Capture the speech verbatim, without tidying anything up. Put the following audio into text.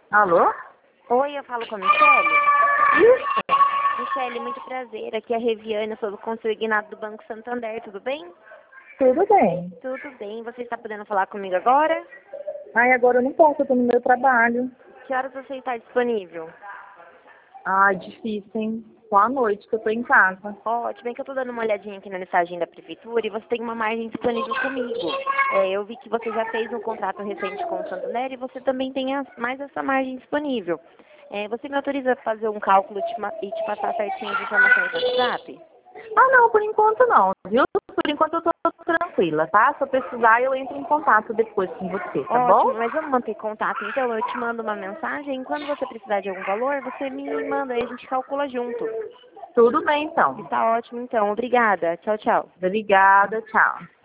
Alô? Oi, eu falo com a Michele. Isso. Michele, muito prazer. Aqui é a Reviane, eu sou do consignado do Banco Santander, tudo bem? Tudo bem. Tudo bem. Você está podendo falar comigo agora? Ai, agora eu não posso, eu tô no meu trabalho. Que horas você está disponível? Ai, difícil, hein? Só à noite que eu tô em casa. Ótimo, bem que eu estou dando uma olhadinha aqui na mensagem da Prefeitura e você tem uma margem disponível comigo. É, eu vi que você já fez um contrato recente com o Santander e você também tem a- mais essa margem disponível. É, você me autoriza a fazer um cálculo te ma- e te passar certinho as informações no WhatsApp? Ah, não, por enquanto não, viu? Por enquanto eu tô tranquila, tá? Se eu precisar, eu entro em contato depois com você, tá bom? Ótimo, mas vamos manter contato. Então, eu te mando uma mensagem. Quando você precisar de algum valor, você me manda e a gente calcula junto. Tudo bem, então. Está ótimo, então. Obrigada. Tchau, tchau. Obrigada, tchau.